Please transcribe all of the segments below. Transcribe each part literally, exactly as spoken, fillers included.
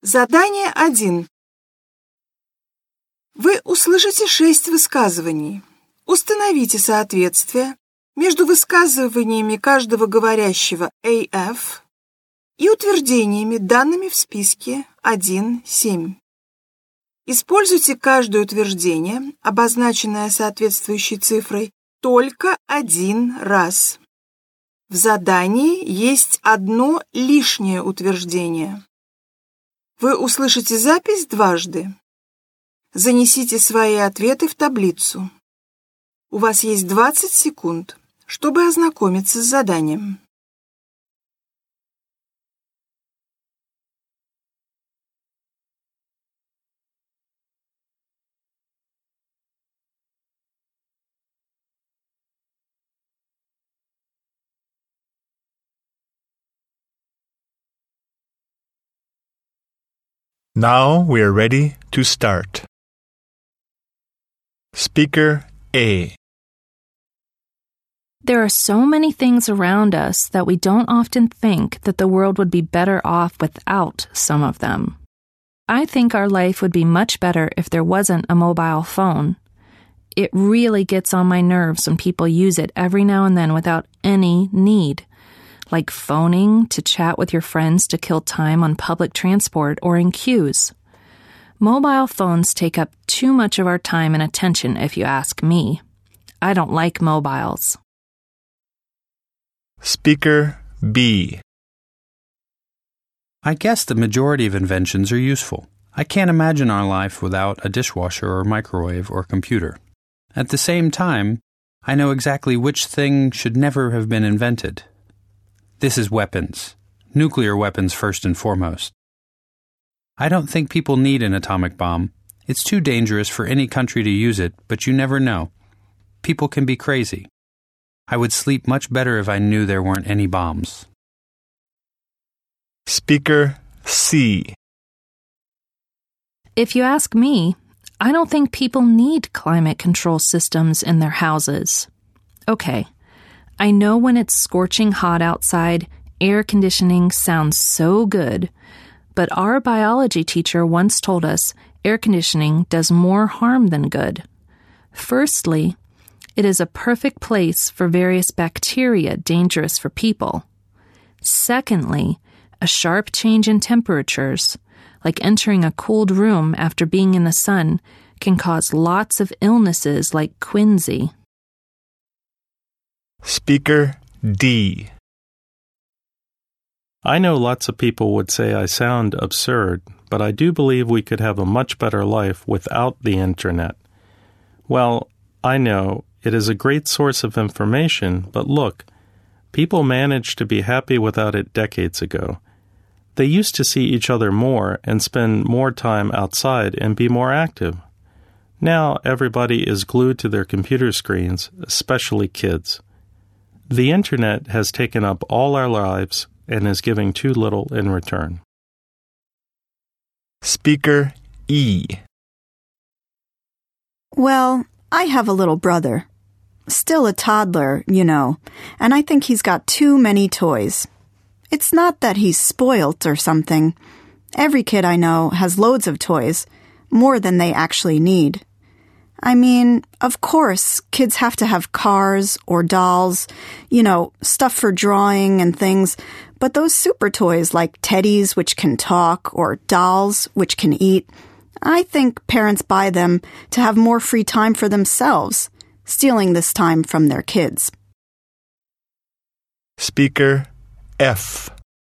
Задание один. Вы услышите шесть высказываний. Установите соответствие между высказываниями каждого говорящего эй эф и утверждениями, данными в списке один семь. Используйте каждое утверждение, обозначенное соответствующей цифрой, только один раз. В задании есть одно лишнее утверждение. Вы услышите запись дважды. Занесите свои ответы в таблицу. У вас есть двадцать секунд, чтобы ознакомиться с заданием. Now we are ready to start. Speaker A. There are so many things around us that we don't often think that the world would be better off without some of them. I think our life would be much better if there wasn't a mobile phone. It really gets on my nerves when people use it every now and then without any need, like phoning to chat with your friends to kill time on public transport or in queues. Mobile phones take up too much of our time and attention, if you ask me. I don't like mobiles. Speaker B. I guess the majority of inventions are useful. I can't imagine our life without a dishwasher or microwave or computer. At the same time, I know exactly which thing should never have been invented. This is weapons. Nuclear weapons first and foremost. I don't think people need an atomic bomb. It's too dangerous for any country to use it, but you never know. People can be crazy. I would sleep much better if I knew there weren't any bombs. Speaker C. If you ask me, I don't think people need climate control systems in their houses. Okay, I know when it's scorching hot outside, air conditioning sounds so good, but our biology teacher once told us air conditioning does more harm than good. Firstly, it is a perfect place for various bacteria dangerous for people. Secondly, a sharp change in temperatures, like entering a cold room after being in the sun, can cause lots of illnesses like quinsy. Speaker D. I know lots of people would say I sound absurd, but I do believe we could have a much better life without the internet. Well, I know it is a great source of information, but look, people managed to be happy without it decades ago. They used to see each other more and spend more time outside and be more active. Now everybody is glued to their computer screens, especially kids. The internet has taken up all our lives and is giving too little in return. Speaker E. Well, I have a little brother. Still a toddler, you know, and I think he's got too many toys. It's not that he's spoilt or something. Every kid I know has loads of toys, more than they actually need. I mean, of course, kids have to have cars or dolls, you know, stuff for drawing and things, but those super toys like teddies which can talk or dolls which can eat, I think parents buy them to have more free time for themselves, stealing this time from their kids. Speaker F.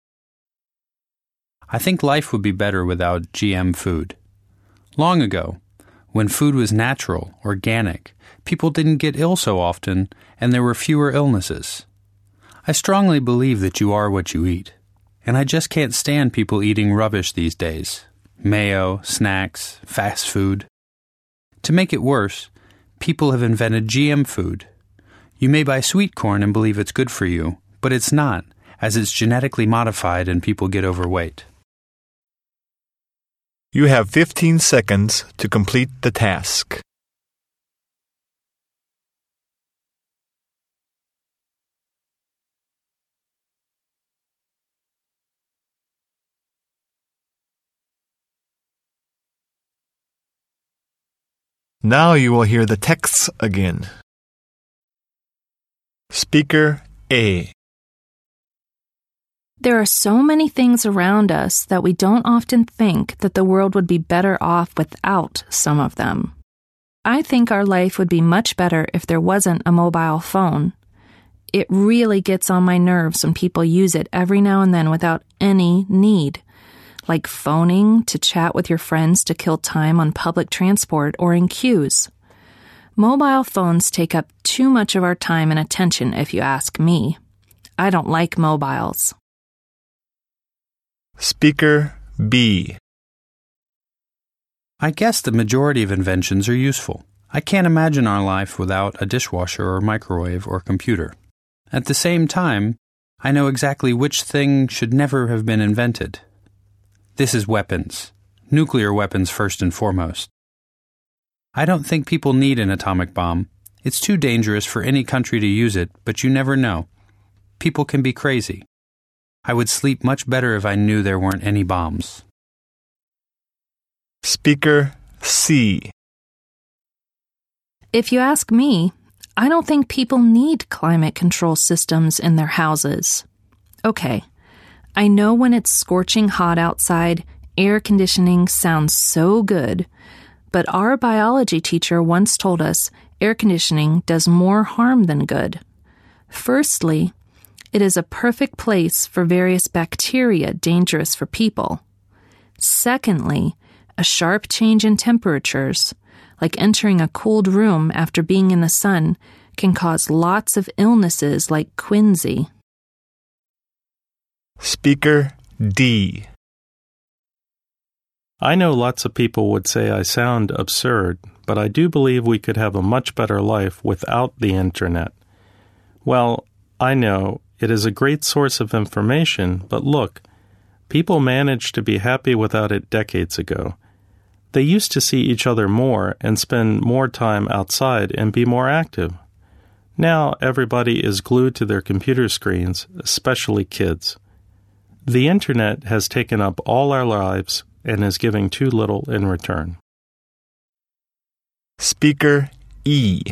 I think life would be better without G M food. Long ago, when food was natural, organic, people didn't get ill so often, and there were fewer illnesses. I strongly believe that you are what you eat, and I just can't stand people eating rubbish these days. Mayo, snacks, fast food. To make it worse, people have invented G M food. You may buy sweet corn and believe it's good for you, but it's not, as it's genetically modified and people get overweight. You have fifteen seconds to complete the task. Now you will hear the texts again. Speaker A. There are so many things around us that we don't often think that the world would be better off without some of them. I think our life would be much better if there wasn't a mobile phone. It really gets on my nerves when people use it every now and then without any need, like phoning to chat with your friends to kill time on public transport or in queues. Mobile phones take up too much of our time and attention, if you ask me. I don't like mobiles. Speaker B. I guess the majority of inventions are useful. I can't imagine our life without a dishwasher or microwave or computer. At the same time, I know exactly which thing should never have been invented. This is weapons. Nuclear weapons first and foremost. I don't think people need an atomic bomb. It's too dangerous for any country to use it, but you never know. People can be crazy. I would sleep much better if I knew there weren't any bombs. Speaker C. If you ask me, I don't think people need climate control systems in their houses. Okay, I know when it's scorching hot outside, air conditioning sounds so good, but our biology teacher once told us air conditioning does more harm than good. Firstly, it is a perfect place for various bacteria dangerous for people. Secondly, a sharp change in temperatures, like entering a cold room after being in the sun, can cause lots of illnesses like quinsy. Speaker D. I know lots of people would say I sound absurd, but I do believe we could have a much better life without the internet. Well, I know it is a great source of information, but look, people managed to be happy without it decades ago. They used to see each other more and spend more time outside and be more active. Now everybody is glued to their computer screens, especially kids. The internet has taken up all our lives and is giving too little in return. Speaker E.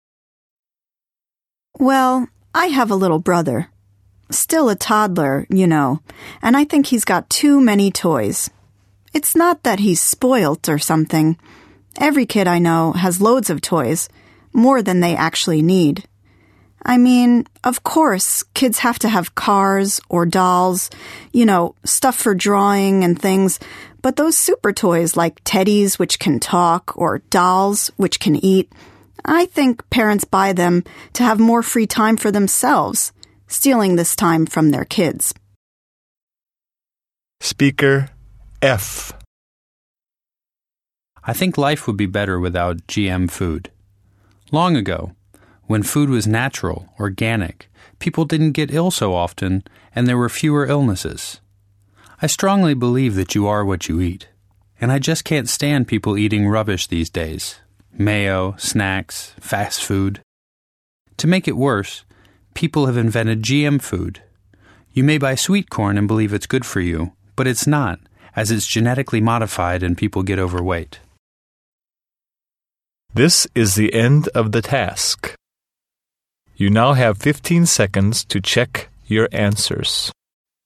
Well, I have a little brother. Still a toddler, you know, and I think he's got too many toys. It's not that he's spoilt or something. Every kid I know has loads of toys, more than they actually need. I mean, of course, kids have to have cars or dolls, you know, stuff for drawing and things, but those super toys like teddies which can talk or dolls which can eat, I think parents buy them to have more free time for themselves, stealing this time from their kids. Speaker F. I think life would be better without G M food. Long ago, when food was natural, organic, people didn't get ill so often, and there were fewer illnesses. I strongly believe that you are what you eat, and I just can't stand people eating rubbish these days. Mayo, snacks, fast food. To make it worse, people have invented G M food. You may buy sweet corn and believe it's good for you, but it's not, as it's genetically modified and people get overweight. This is the end of the task. You now have fifteen seconds to check your answers.